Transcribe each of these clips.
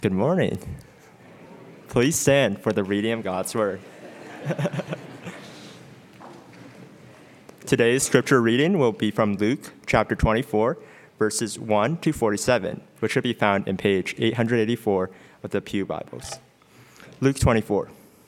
Good morning. Please stand for the reading of God's Word. Today's scripture reading will be from Luke chapter 24, verses 1 to 47, which will be found in page 884 of the Pew Bibles. Luke 24.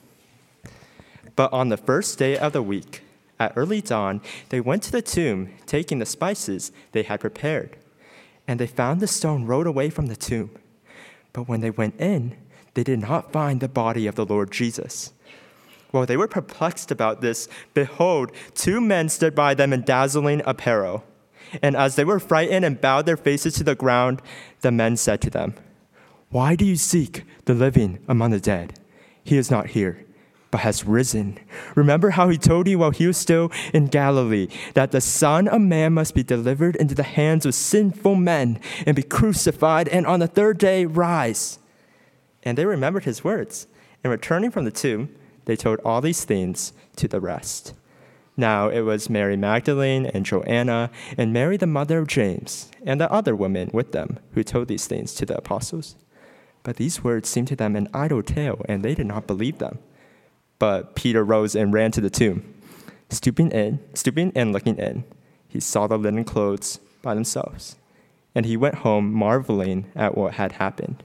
But on the first day of the week, at early dawn, they went to the tomb, taking the spices they had prepared. And they found the stone rolled away from the tomb. But when they went in, they did not find the body of the Lord Jesus. While they were perplexed about this, behold, two men stood by them in dazzling apparel. And as they were frightened and bowed their faces to the ground, the men said to them, "Why do you seek the living among the dead? He is not here, but has risen. Remember how he told you while he was still in Galilee, that the Son of Man must be delivered into the hands of sinful men and be crucified, and on the third day rise." And they remembered his words, and returning from the tomb, they told all these things to the rest. Now it was Mary Magdalene and Joanna and Mary the mother of James and the other women with them who told these things to the apostles. But these words seemed to them an idle tale, and they did not believe them. But Peter rose and ran to the tomb. Stooping and looking in, he saw the linen clothes by themselves, and he went home marveling at what had happened.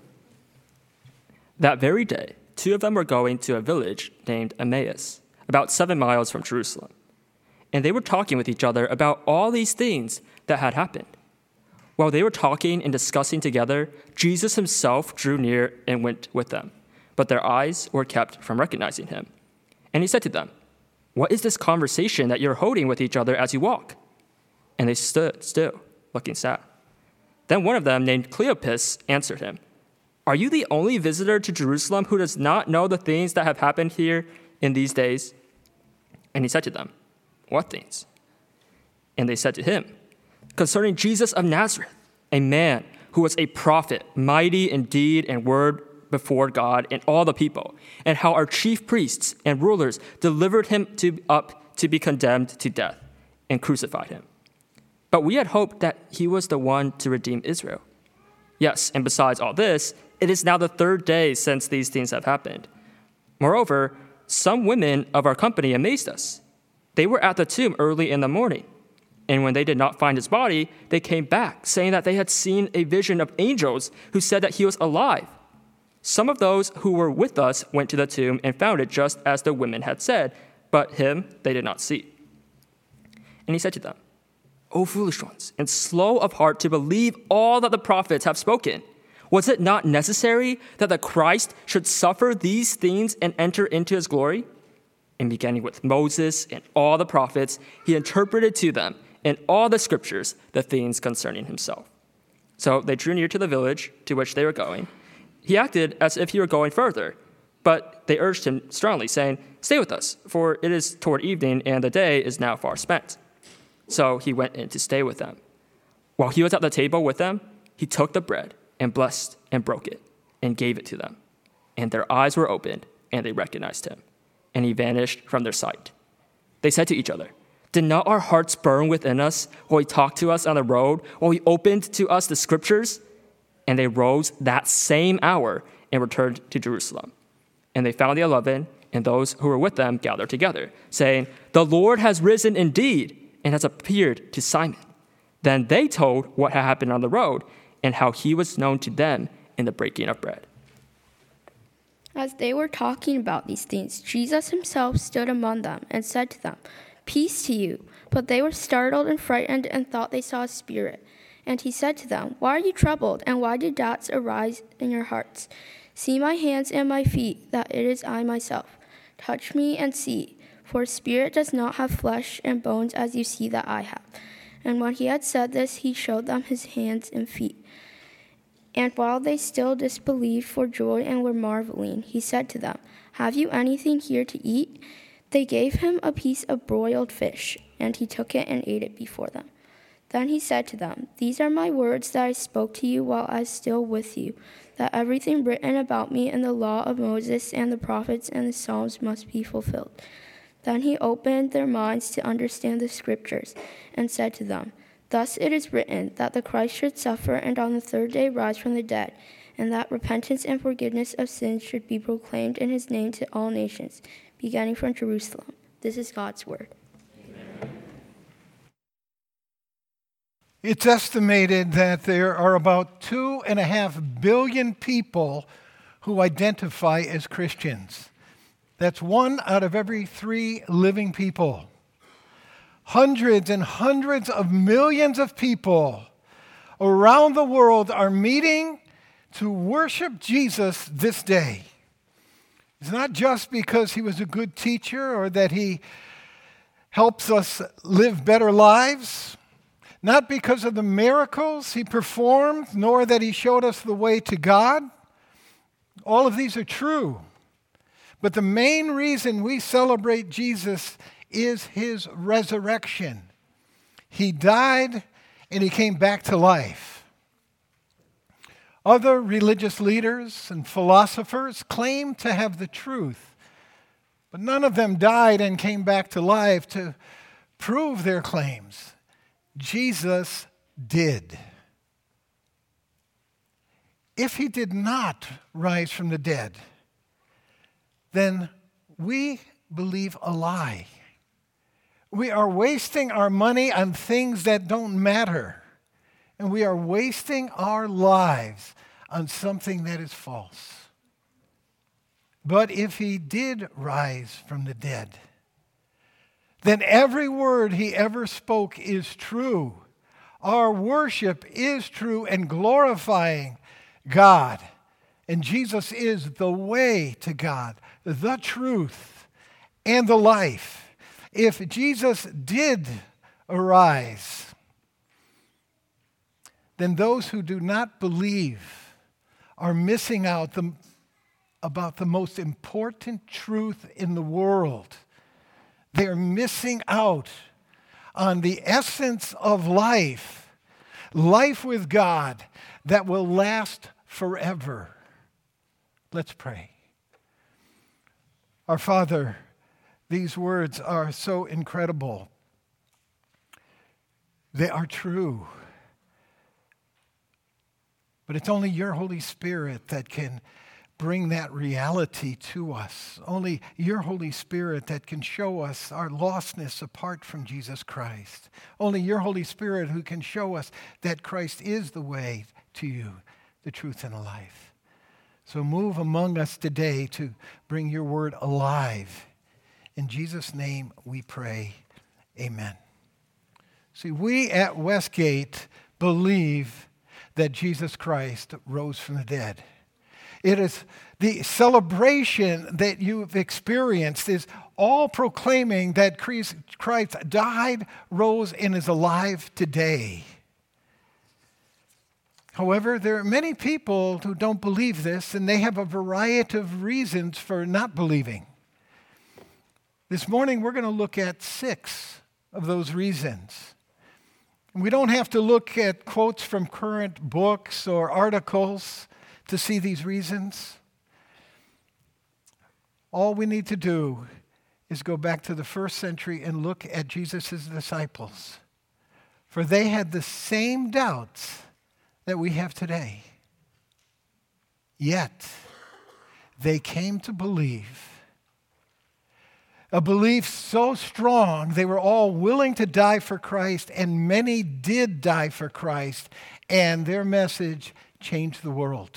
That very day, two of them were going to a village named Emmaus, about 7 miles from Jerusalem. And they were talking with each other about all these things that had happened. While they were talking and discussing together, Jesus himself drew near and went with them, but their eyes were kept from recognizing him. And he said to them, "What is this conversation that you're holding with each other as you walk?" And they stood still, looking sad. Then one of them, named Cleopas, answered him, "Are you the only visitor to Jerusalem who does not know the things that have happened here in these days?" And he said to them, "What things?" And they said to him, "Concerning Jesus of Nazareth, a man who was a prophet, mighty in deed and word before God and all the people, and how our chief priests and rulers delivered him up to be condemned to death and crucified him. But we had hoped that he was the one to redeem Israel. Yes, and besides all this, it is now the third day since these things have happened. Moreover, some women of our company amazed us. They were at the tomb early in the morning, and when they did not find his body, they came back, saying that they had seen a vision of angels who said that he was alive. Some of those who were with us went to the tomb and found it just as the women had said, but him they did not see." And he said to them, "O foolish ones, and slow of heart to believe all that the prophets have spoken. Was it not necessary that the Christ should suffer these things and enter into his glory?" And beginning with Moses and all the prophets, he interpreted to them in all the scriptures the things concerning himself. So they drew near to the village to which they were going. He acted as if he were going further, but they urged him strongly, saying, "Stay with us, for it is toward evening, and the day is now far spent." So he went in to stay with them. While he was at the table with them, he took the bread and blessed and broke it and gave it to them. And their eyes were opened, and they recognized him, and he vanished from their sight. They said to each other, "Did not our hearts burn within us while he talked to us on the road, while he opened to us the scriptures?" And they rose that same hour and returned to Jerusalem. And they found the 11 and those who were with them gathered together, saying, "The Lord has risen indeed and has appeared to Simon." Then they told what had happened on the road and how he was known to them in the breaking of bread. As they were talking about these things, Jesus himself stood among them and said to them, "Peace to you." But they were startled and frightened and thought they saw a spirit. And he said to them, "Why are you troubled, and why do doubts arise in your hearts? See my hands and my feet, that it is I myself. Touch me and see, for a spirit does not have flesh and bones as you see that I have." And when he had said this, he showed them his hands and feet. And while they still disbelieved for joy and were marveling, he said to them, "Have you anything here to eat?" They gave him a piece of broiled fish, and he took it and ate it before them. Then he said to them, "These are my words that I spoke to you while I was still with you, that everything written about me in the law of Moses and the prophets and the Psalms must be fulfilled." Then he opened their minds to understand the scriptures and said to them, "Thus it is written that the Christ should suffer and on the third day rise from the dead, and that repentance and forgiveness of sins should be proclaimed in his name to all nations, beginning from Jerusalem. This is God's word. It's estimated that there are about 2.5 billion people who identify as Christians. That's 1 out of every 3 living people. Hundreds and hundreds of millions of people around the world are meeting to worship Jesus this day. It's not just because he was a good teacher or that he helps us live better lives. Not because of the miracles he performed, nor that he showed us the way to God. All of these are true. But the main reason we celebrate Jesus is his resurrection. He died and he came back to life. Other religious leaders and philosophers claim to have the truth, but none of them died and came back to life to prove their claims. Jesus did. If he did not rise from the dead, then we believe a lie. We are wasting our money on things that don't matter, and we are wasting our lives on something that is false. But if he did rise from the dead, then every word he ever spoke is true. Our worship is true and glorifying God. And Jesus is the way to God, the truth, and the life. If Jesus did arise, then those who do not believe are missing out about the most important truth in the world. They're missing out on the essence of life with God that will last forever. Let's pray. Our Father, these words are so incredible. They are true. But it's only your Holy Spirit that can bring that reality to us. Only your Holy Spirit that can show us our lostness apart from Jesus Christ. Only your Holy Spirit who can show us that Christ is the way to you, the truth, and the life. So move among us today to bring your word alive. In Jesus' name we pray, amen. See, we at Westgate believe that Jesus Christ rose from the dead. It is the celebration that you've experienced is all proclaiming that Christ died, rose, and is alive today. However, there are many people who don't believe this, and they have a variety of reasons for not believing. This morning, we're going to look at 6 of those reasons. We don't have to look at quotes from current books or articles to see these reasons. All we need to do is go back to the first century and look at Jesus' disciples. For they had the same doubts that we have today. Yet, they came to believe. A belief so strong, they were all willing to die for Christ, and many did die for Christ, and their message changed the world.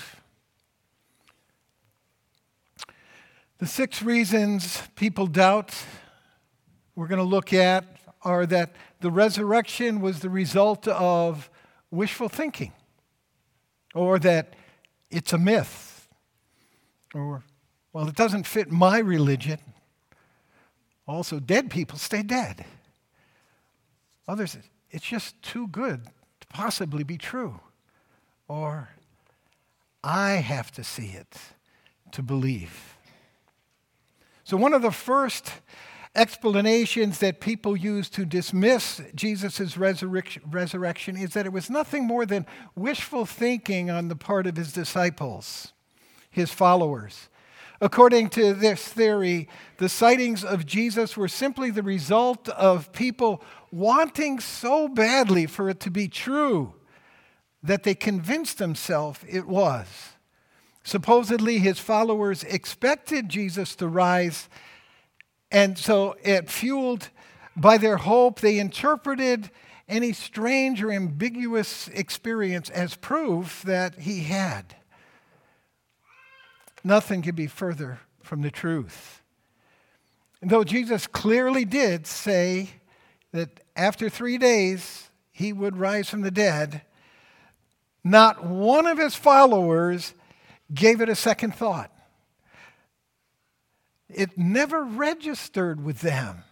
The 6 reasons people doubt we're going to look at are that the resurrection was the result of wishful thinking, or that it's a myth, or, well, it doesn't fit my religion. Also, dead people stay dead. Others, it's just too good to possibly be true. Or, I have to see it to believe. So one of the first explanations that people use to dismiss Jesus' resurrection is that it was nothing more than wishful thinking on the part of his disciples, his followers. According to this theory, the sightings of Jesus were simply the result of people wanting so badly for it to be true that they convinced themselves it was. Supposedly, his followers expected Jesus to rise, and so it fueled by their hope, they interpreted any strange or ambiguous experience as proof that he had. Nothing could be further from the truth. And though Jesus clearly did say that after 3 days he would rise from the dead, not one of his followers gave it a second thought. It never registered with them.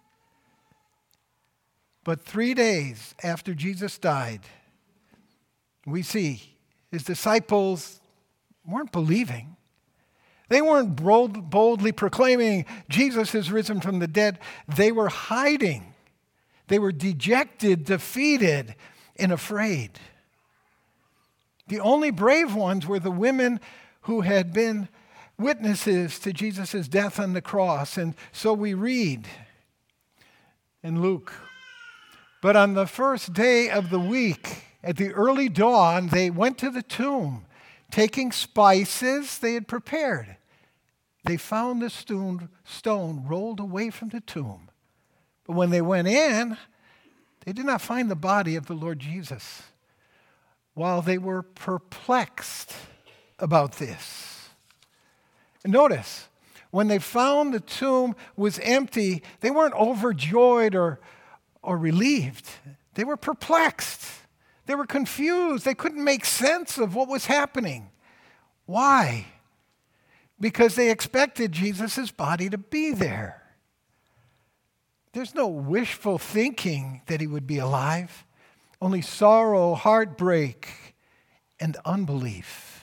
But 3 days after Jesus died, we see his disciples weren't believing. They weren't boldly proclaiming Jesus is risen from the dead. They were hiding. They were dejected, defeated, and afraid. The only brave ones were the women who had been witnesses to Jesus' death on the cross. And so we read in Luke, but on the first day of the week, at the early dawn, they went to the tomb, taking spices they had prepared. They found the stone rolled away from the tomb. But when they went in, they did not find the body of the Lord Jesus. While they were perplexed about this. And notice, when they found the tomb was empty, they weren't overjoyed or relieved. They were perplexed. They were confused. They couldn't make sense of what was happening. Why? Because they expected Jesus' body to be there. There's no wishful thinking that he would be alive. Only sorrow, heartbreak, and unbelief.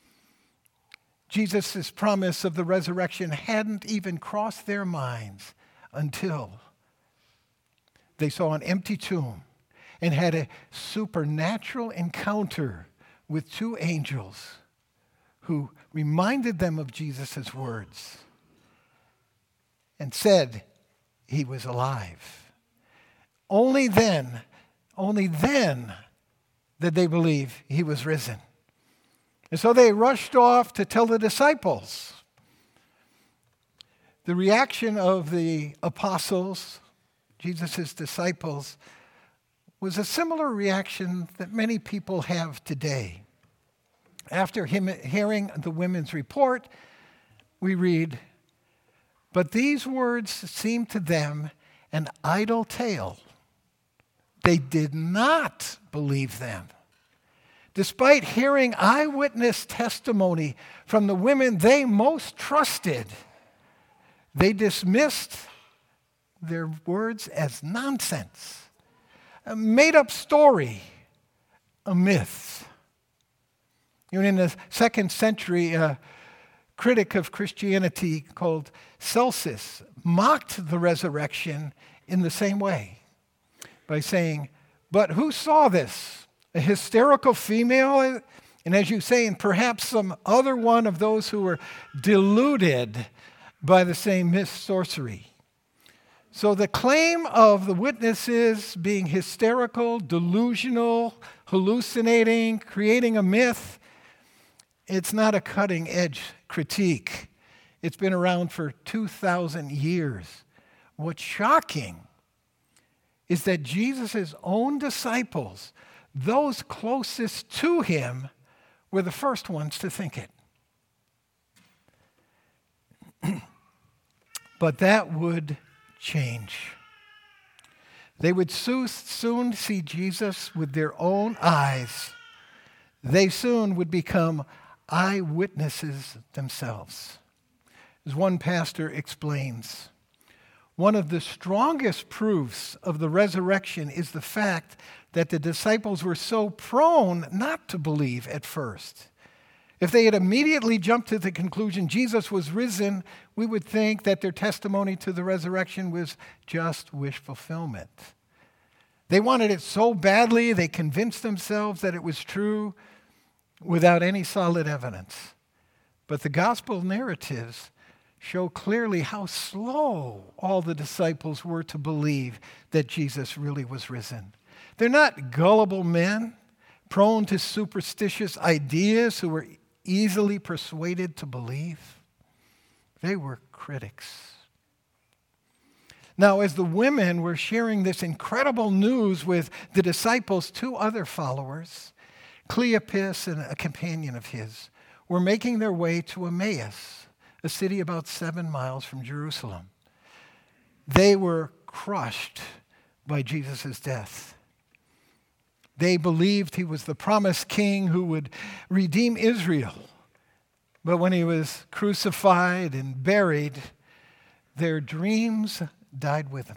Jesus' promise of the resurrection hadn't even crossed their minds until they saw an empty tomb and had a supernatural encounter with 2 angels who reminded them of Jesus' words and said he was alive. Only then did they believe he was risen. And so they rushed off to tell the disciples. The reaction of the apostles, Jesus' disciples, was a similar reaction that many people have today. After hearing the women's report, we read, but these words seemed to them an idle tale. They did not believe them. Despite hearing eyewitness testimony from the women they most trusted, they dismissed their words as nonsense, a made-up story, a myth. Even in the 2nd century, a critic of Christianity called Celsus mocked the resurrection in the same way by saying, but who saw this? A hysterical female? And as you say, and perhaps some other one of those who were deluded by the same myth sorcery. So the claim of the witnesses being hysterical, delusional, hallucinating, creating a myth, it's not a cutting-edge critique. It's been around for 2,000 years. What's shocking is that Jesus' own disciples, those closest to him, were the first ones to think it. But that would change. They would soon see Jesus with their own eyes. They soon would become eyewitnesses themselves. As one pastor explains, one of the strongest proofs of the resurrection is the fact that the disciples were so prone not to believe at first. If they had immediately jumped to the conclusion Jesus was risen, we would think that their testimony to the resurrection was just wish fulfillment. They wanted it so badly, they convinced themselves that it was true without any solid evidence. But the gospel narratives show clearly how slow all the disciples were to believe that Jesus really was risen. They're not gullible men, prone to superstitious ideas who were easily persuaded to believe. They were critics. Now, as the women were sharing this incredible news with the disciples, two other followers, Cleopas and a companion of his, were making their way to Emmaus, a city about 7 miles from Jerusalem. They were crushed by Jesus' death. They believed he was the promised king who would redeem Israel. But when he was crucified and buried, their dreams died with him.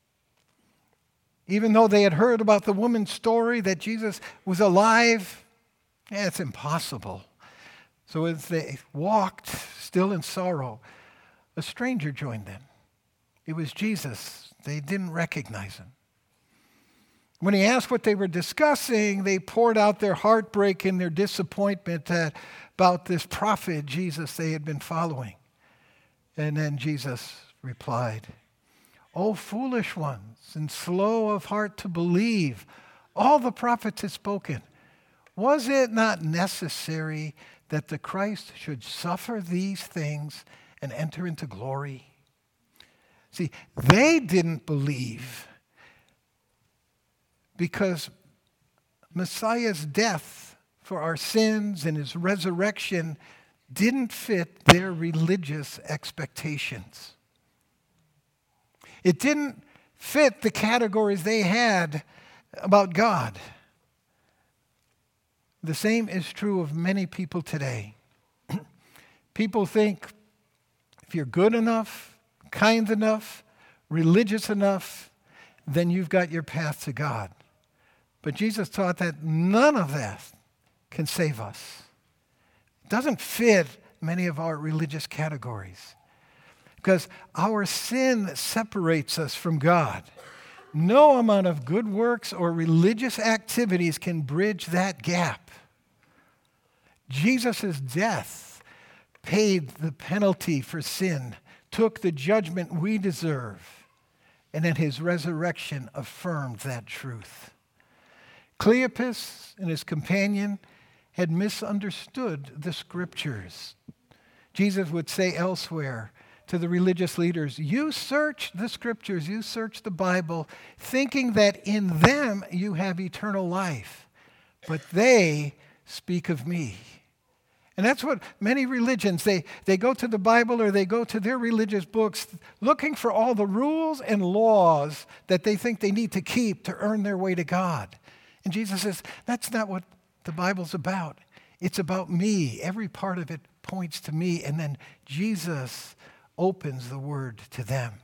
Even though they had heard about the woman's story that Jesus was alive, it's impossible. So as they walked, still in sorrow, a stranger joined them. It was Jesus. They didn't recognize him. When he asked what they were discussing, they poured out their heartbreak and their disappointment about this prophet, Jesus, they had been following. And then Jesus replied, "O foolish ones, and slow of heart to believe, all the prophets had spoken. Was it not necessary that the Christ should suffer these things and enter into glory?" See, they didn't believe because Messiah's death for our sins and his resurrection didn't fit their religious expectations. It didn't fit the categories they had about God. The same is true of many people today. People think if you're good enough, kind enough, religious enough, then you've got your path to God. But Jesus taught that none of that can save us. It doesn't fit many of our religious categories because our sin separates us from God. No amount of good works or religious activities can bridge that gap. Jesus' death paid the penalty for sin, took the judgment we deserve, and then his resurrection affirmed that truth. Cleopas and his companion had misunderstood the scriptures. Jesus would say elsewhere to the religious leaders, "You search the scriptures, you search the Bible, thinking that in them you have eternal life, but they speak of me." And that's what many religions, they go to the Bible or they go to their religious books looking for all the rules and laws that they think they need to keep to earn their way to God. And Jesus says, that's not what the Bible's about. It's about me. Every part of it points to me. And then Jesus opens the word to them.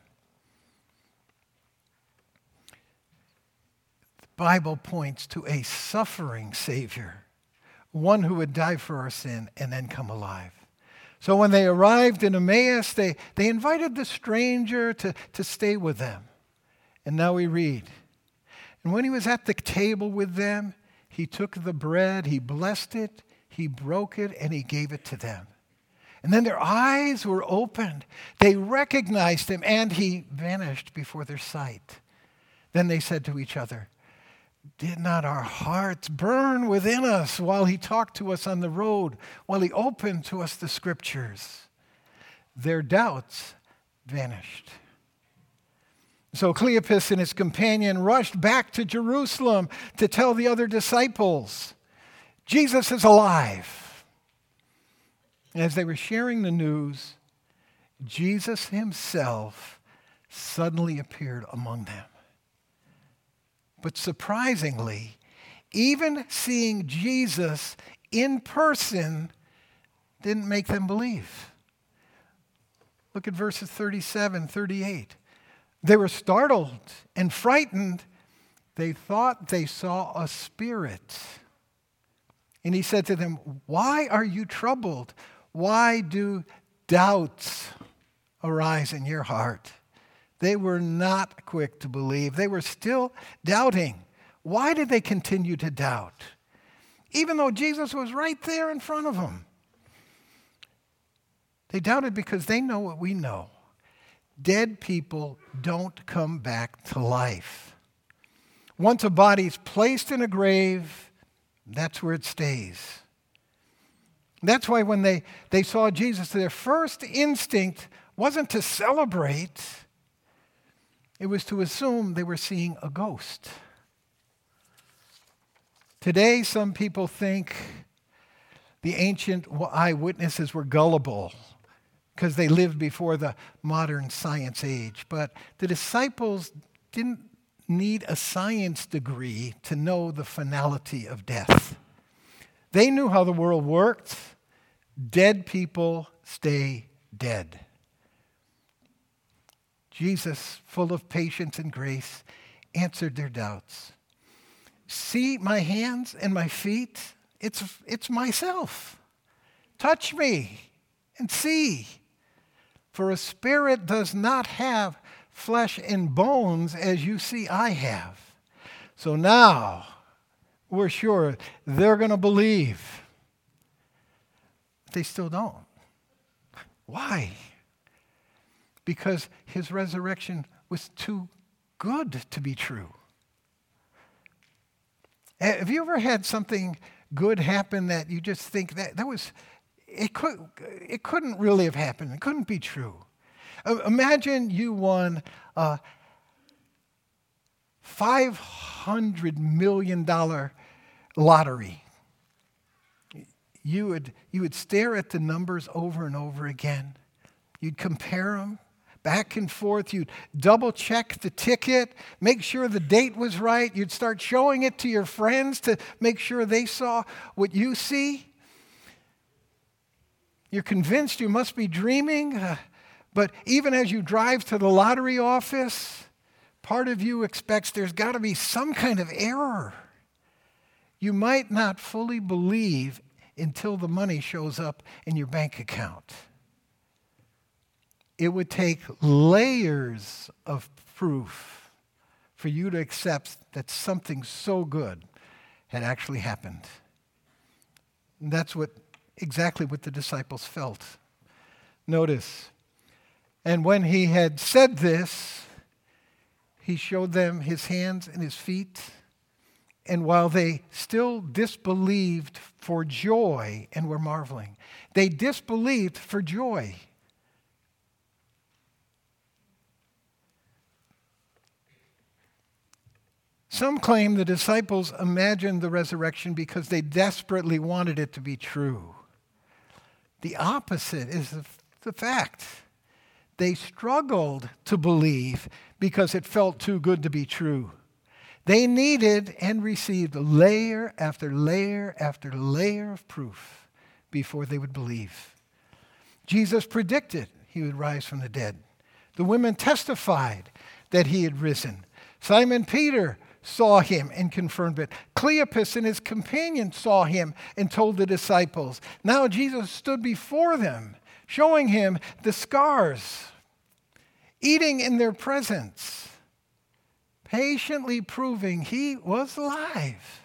The Bible points to a suffering Savior, one who would die for our sin and then come alive. So when they arrived in Emmaus, they invited the stranger to stay with them. And now we read, "And when he was at the table with them, he took the bread, he blessed it, he broke it, and he gave it to them. And then their eyes were opened. They recognized him, and he vanished before their sight. Then they said to each other, 'Did not our hearts burn within us while he talked to us on the road, while he opened to us the scriptures?' Their doubts vanished. So Cleopas and his companion rushed back to Jerusalem to tell the other disciples, 'Jesus is alive.' And as they were sharing the news, Jesus himself suddenly appeared among them. But surprisingly, even seeing Jesus in person didn't make them believe. Look at verses 37, 38. They were startled and frightened. They thought they saw a spirit. And he said to them, 'Why are you troubled? Why do doubts arise in your heart?' They were not quick to believe. They were still doubting. Why did they continue to doubt? Even though Jesus was right there in front of them. They doubted because they know what we know. Dead people don't come back to life. Once a body's placed in a grave, that's where it stays. That's why when they saw Jesus, their first instinct wasn't to celebrate. It was to assume they were seeing a ghost. Today, some people think the ancient eyewitnesses were gullible because they lived before the modern science age. But the disciples didn't need a science degree to know the finality of death. They knew how the world worked. Dead people stay dead. Jesus, full of patience and grace, answered their doubts. See my hands and my feet? It's myself. Touch me and see. For a spirit does not have flesh and bones as you see I have. So now we're sure they're going to believe. But they still don't. Why? Because his resurrection was too good to be true. Have you ever had something good happen that you just think it couldn't really have happened. It couldn't be true. Imagine you won a $500 million lottery. You would stare at the numbers over and over again. You'd compare them back and forth. You'd double check the ticket, make sure the date was right. You'd start showing it to your friends to make sure they saw what you see. You're convinced you must be dreaming, but even as you drive to the lottery office, part of you expects there's got to be some kind of error. You might not fully believe until the money shows up in your bank account. It would take layers of proof for you to accept that something so good had actually happened. And that's exactly what the disciples felt. Notice, and when he had said this, he showed them his hands and his feet. And while they still disbelieved for joy and were marveling, they disbelieved for joy. Some claim the disciples imagined the resurrection because they desperately wanted it to be true. The opposite is the fact. They struggled to believe because it felt too good to be true. They needed and received layer after layer after layer of proof before they would believe. Jesus predicted he would rise from the dead. The women testified that he had risen. Simon Peter saw him and confirmed it. Cleopas and his companion saw him and told the disciples. Now Jesus stood before them, showing him the scars, eating in their presence, patiently proving he was alive.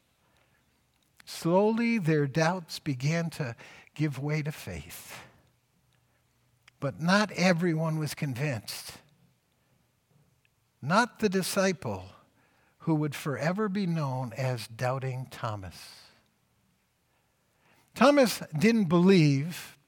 Slowly their doubts began to give way to faith. But not everyone was convinced. Not the disciple who would forever be known as Doubting Thomas. Thomas didn't believe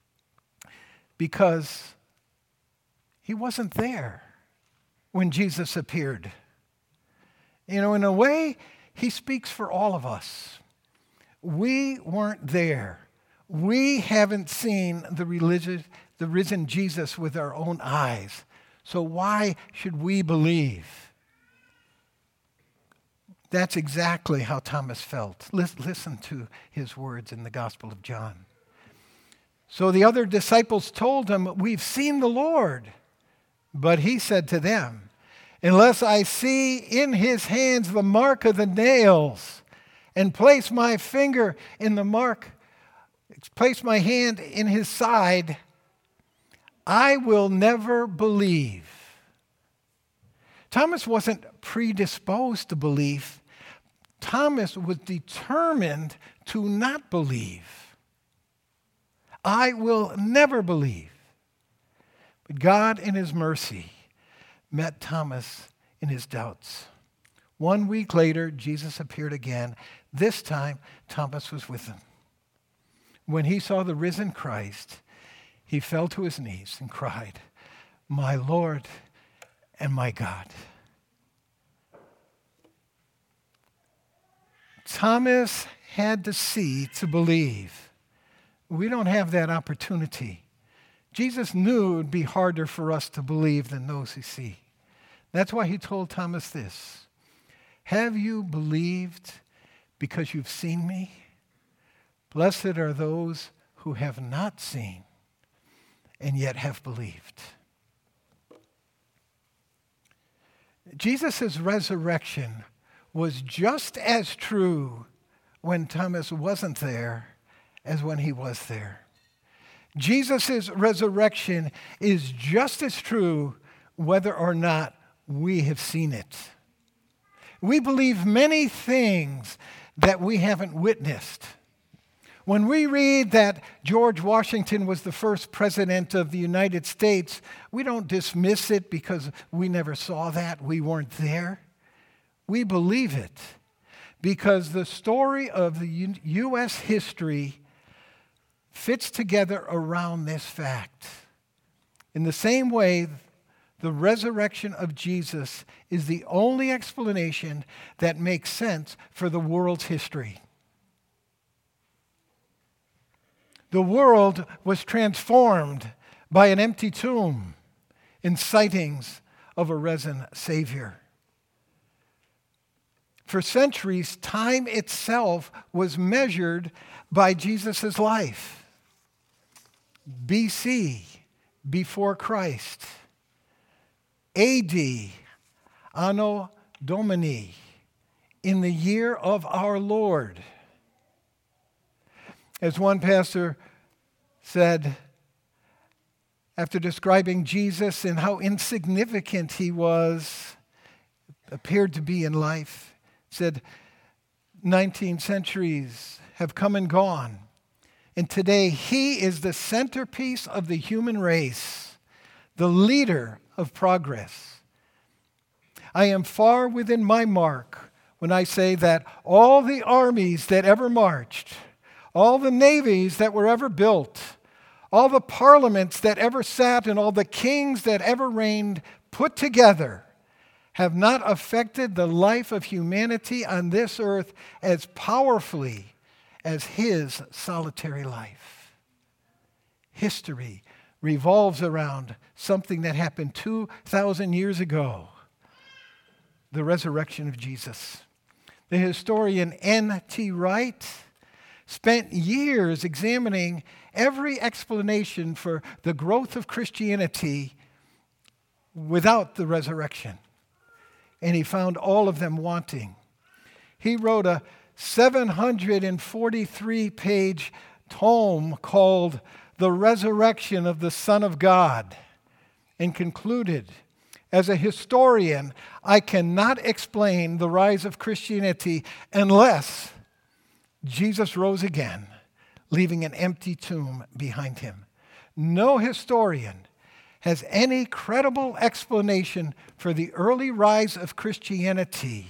because he wasn't there when Jesus appeared. You know, in a way, he speaks for all of us. We weren't there. We haven't seen the risen Jesus with our own eyes. So why should we believe? That's exactly how Thomas felt. Listen to his words in the Gospel of John. So the other disciples told him, "We've seen the Lord." But he said to them, "Unless I see in his hands the mark of the nails, and place my finger in the mark, place my hand in his side, I will never believe." Thomas wasn't predisposed to belief. Thomas was determined to not believe. I will never believe. But God, in his mercy, met Thomas in his doubts. 1 week later, Jesus appeared again. This time, Thomas was with him. when he saw the risen Christ, he fell to his knees and cried, "My Lord and my God." Thomas had to see to believe. We don't have that opportunity. Jesus knew it would be harder for us to believe than those who see. That's why he told Thomas this: "Have you believed because you've seen me? Blessed are those who have not seen and yet have believed." Jesus' resurrection was just as true when Thomas wasn't there as when he was there. Jesus' resurrection is just as true whether or not we have seen it. We believe many things that we haven't witnessed. When we read that George Washington was the first president of the United States, we don't dismiss it because we never saw that, we weren't there. We believe it because the story of the U.S. history fits together around this fact. In the same way, the resurrection of Jesus is the only explanation that makes sense for the world's history. The world was transformed by an empty tomb in sightings of a risen Savior. For centuries, time itself was measured by Jesus' life. BC, before Christ. AD, Anno Domini, in the year of our Lord. As one pastor said, after describing Jesus and how insignificant he appeared to be in life, said, 19 centuries have come and gone, and today he is the centerpiece of the human race, the leader of progress. I am far within my mark when I say that all the armies that ever marched, all the navies that were ever built, all the parliaments that ever sat, and all the kings that ever reigned put together have not affected the life of humanity on this earth as powerfully as his solitary life. History revolves around something that happened 2,000 years ago, the resurrection of Jesus. The historian N.T. Wright spent years examining every explanation for the growth of Christianity without the resurrection, and he found all of them wanting. He wrote a 743-page tome called The Resurrection of the Son of God, and concluded, "As a historian, I cannot explain the rise of Christianity unless Jesus rose again, leaving an empty tomb behind him. No historian has any credible explanation for the early rise of Christianity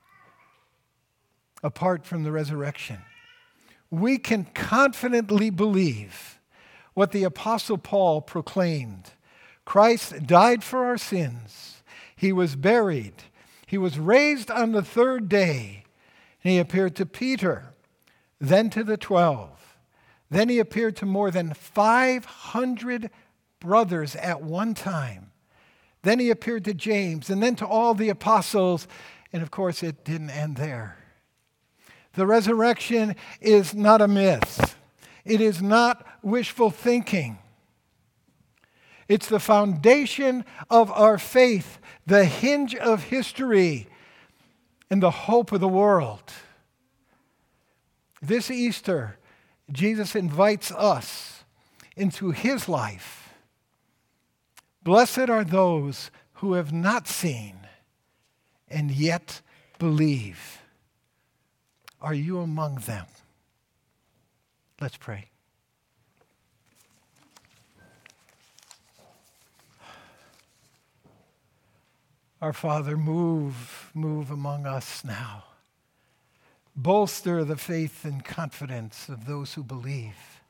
apart from the resurrection. We can confidently believe what the Apostle Paul proclaimed. Christ died for our sins. He was buried. He was raised on the third day. And he appeared to Peter, then to the 12. Then he appeared to more than 500 brothers at one time. Then he appeared to James, and then to all the apostles. And of course, it didn't end there. The resurrection is not a myth. It is not wishful thinking. It's the foundation of our faith, the hinge of history, and the hope of the world. This Easter, Jesus invites us into his life. Blessed are those who have not seen and yet believe. Are you among them? Let's pray. Our Father, move among us now. Bolster the faith and confidence of those who believe.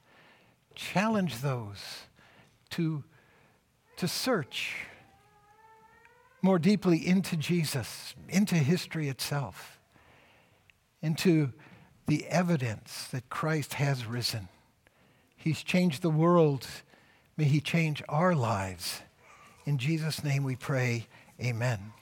challenge those to search more deeply into Jesus, into history itself, into the evidence that Christ has risen. He's changed the world. May he change our lives. In Jesus' name we pray, amen.